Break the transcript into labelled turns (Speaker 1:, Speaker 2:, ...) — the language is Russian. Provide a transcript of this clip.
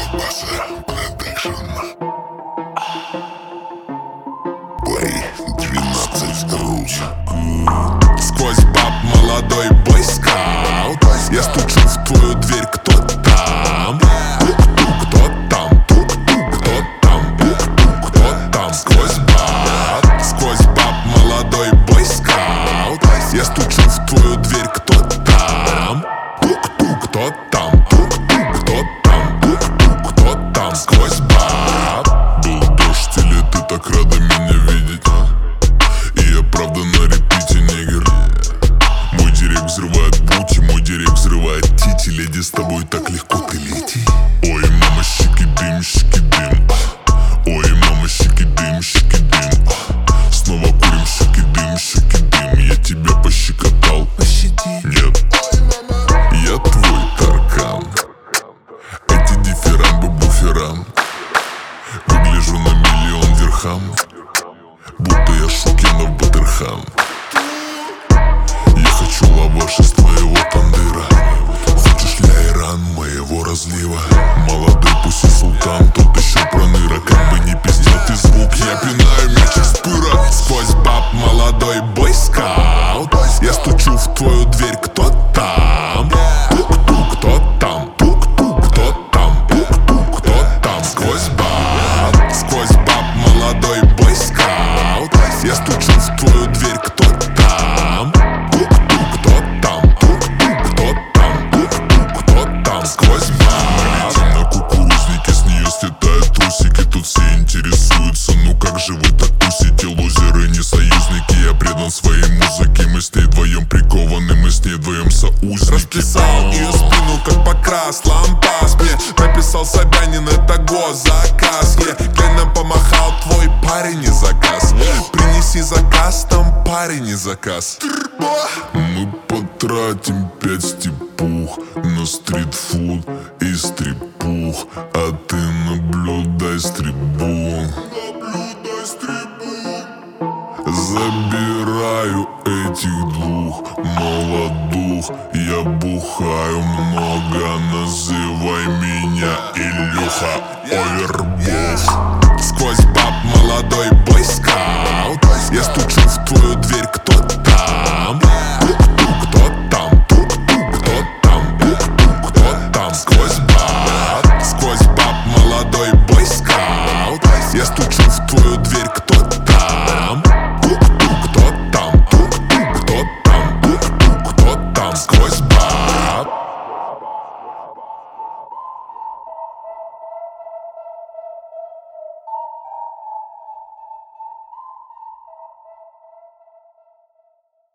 Speaker 1: Плей 12 рус. Сквозь баб молодой бойскаут. Я стучу в твою дверь, кто там? Тук-тук, кто там? Тук-тук, кто там? Тук-тук, кто там? Сквозь баб молодой бойскаут. Я стучу в твою дверь, кто там? Тук-тук, кто там? Тук-тук, кто там? Тук-тук, кто там? Сквозь баб. Был дождь или ты так рада меня видеть? И я правда на репите, нигер. Мой директ взрывает бути, мой директ взрывает тити. Леди, с тобой так легко ты лети. Ой, мама, щики-дым, щики-дым. Ой, мама, щики-дым, щики-дым. Снова курим щики-дым, щики-дым. Я тебя пощекотал, пощади. Нет, я твой таркан. Эти дифирамбы буферам. Выгляжу на миллион дирхам, будто я Шукенов Батырхан. Я хочу лаваш из твоего тандыра. Хочешь ли айран моего разлива? Молодой пусть султан, тот еще проныра. Как бы не пиздел ты звук, я пинаю мяч из пыра. Сквозь баб молодой бойскаут. Я стучу в твою дверь, кто там? Тук-тук, кто там? Тук-тук, кто там? Тук-тук, кто там? Сквозь баб молодой бойскаут. Я стучу в твою дверь, кто там? Тук-тук, кто там? Тук-тук, кто там? Тук-тук, кто там? Сквозь баб. Мы летим на кукурузнике, с нее слетают трусики. Тут все интересуются, ну как же вы так тусите? Лузеры, не союзники, я предан своей музыке. Мы с ней вдвоем прикованы, мы с ней вдвоем соузники. Расписал ее спину, как покрас, лампас. Мне написал Собянин, это госзаказ. Клейном помахал твой парень и заказ. Принеси заказ, там парень и заказ. Мы потратим 5 степух на стритфуд и стрипух. А ты наблюдай с трибун. Забираю этих двух молодух. Я бухаю много, называй меня Илюха. Овербух.